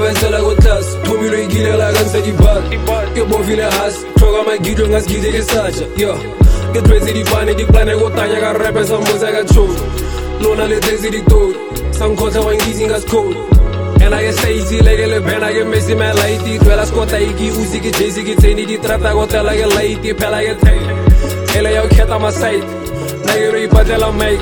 Khalabenzela kotlasi thomilo ikilela kanisa dibata ke bofile hasi thoka magido ngasgide ke sacha yo ke twetse dipane diplane go tanya ka repe sa mboza ka tsholo lona le tse di tori sankhotla wa ngizi ngaskolo and I get lazy like le bena ke mesi my light twela skota iki uzi ke jesi ke tseni di trata go tela ke light phela ke thai ele yo kheta ma side na yo ipatela mic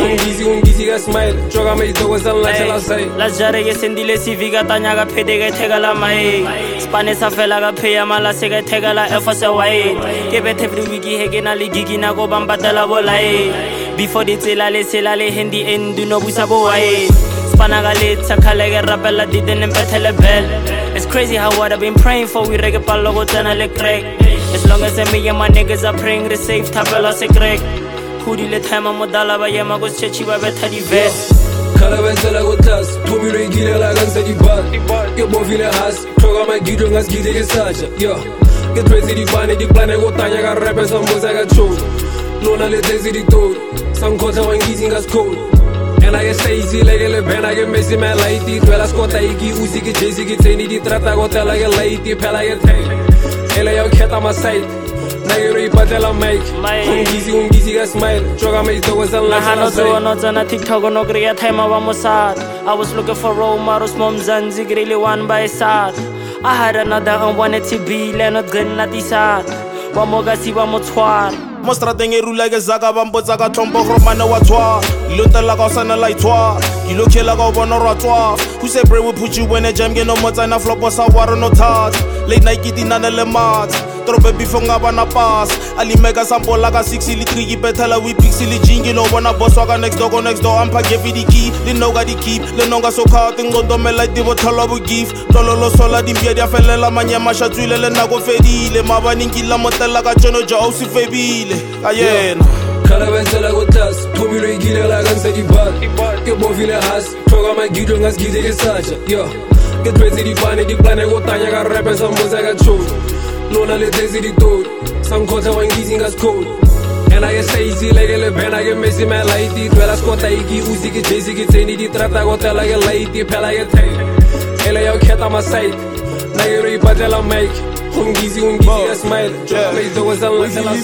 ungizi ka smile joga me ito go sala tela sai la jare ke sendile civica tanya ka phede ke theka la mai spane sa fela ka pheya mala se ke theka la efose wine ke bethe every week he ke na le gigi na go bambatela bolai before di tsela le sela le handy end no busa bo wine Spanagalita, Kalege Rabella didn't embetele bell. It's crazy how what I've been praying for. We reggae palogo le crack. As long as me and my niggas are praying the safe tabela se crack. Kudi le time modala ba yama go chechi ba beta di vest. Khalabenzela kotlasi thomilo ikilela kanisa dibata ke bofile hasi thoka magido ngasgide ke sacha yo ke twetse dipane diplane go tanya ka repe sa mboza ka tsholo lona le tse di tori sankhotla wa ngizi ngaskolo and I get lazy like le bena ke mesi my light twela skota iki uzi ke jesi ke tseni di trata go tela ke light phela ke thai ele yo kheta ma side na yo ipatela mic ungizi ka smile joga me ito go sala tela no tsana TikTok no kriya time wa mosad I was looking for role models mom zanzi really one by side I had another and wanted to be Leonard Glenn Latisad wa mogasi wa motshwara Mostrateng e rula ke zaka ba mpotsa ka tlhompo goromane wa tshwa ilo tella ka o sanela itshwa kilo khela ka o bona rwa tswa who say pray we put you when a jam ke no motsana flopo sa waro no touch late night ke dinana le mat trobe before nga bana pass ali mega sample la ka 6 le 3 ke betala we pixel le jingi lo bona boss wa ka next door ampa give the key le no ga di keep le no ga so kha tingondo me like di bothalo bo give tololo sola dimpia dia felela manyama shatswile le nako fedile mabani ngila motela ka jono ja o se febile ayena Khalabenzela kotlasi thomilo ikilela kanisa dibata ke bofile hasi thoka magido ngasgide ke sacha yo ke twetse dipane diplane go tanya ka repe sa mboza ka tsholo lona le tse di tori sankhotla wa ngizi ngaskolo and I get lazy like le bena ke mesi my light twela skota iki uzi ke jesi ke tseni di trata go tela ke light phela ke thai ele yo kheta ma side na yo ipatela mic ungizi ka smile joga me ito go sala tela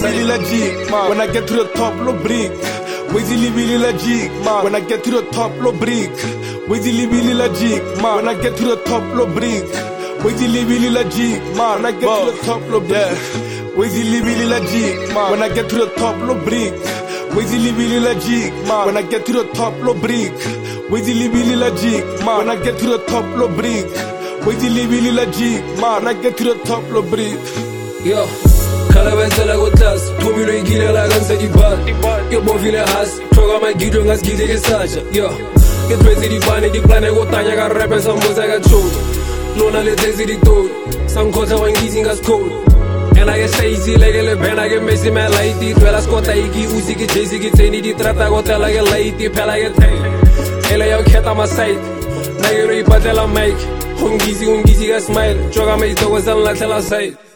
sai when I get to the top lo brick Wezi libili logic when I get to the top lo brick Wezi libili logic when I get to the top lo brick Wezi libili logic when I get to the top lo brick Wezi libili logic when I get to the top lo brick Wezi libili logic when I get to the top lo brick Wezi libili logic when I get to the top lo brick Wezi libili logic when I get to the top lo brick yo Khalabenzela kotlasi thomilo ikilela kanisa dibata ke bofile hasi thoka magido ngasgide ke sacha yo ke twetse dipane diplane go tanya ka repe sa mboza ka tsholo lona le tse di tori sankhotla wa ngizi ngaskolo and I get lazy like le bena ke mesi my light twela skota iki uzi ke jesi ke tseni di trata go tela ke light phela ke thai ele yo kheta ma side na yo ipatela mic ungizi ka smile joga me ito go sala tela sai